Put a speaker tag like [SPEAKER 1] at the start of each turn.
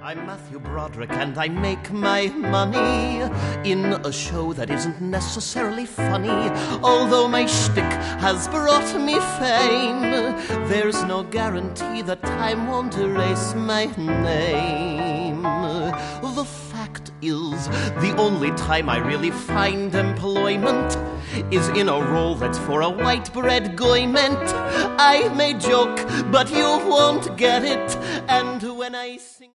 [SPEAKER 1] I'm Matthew Broderick and I make my money in a show that isn't necessarily funny. Although my shtick has brought me fame, there's no guarantee that time won't erase my name. The fact is, the only time I really find employment is in a role that's for a white bread gourmet. I may joke, but you won't get it. And when I sing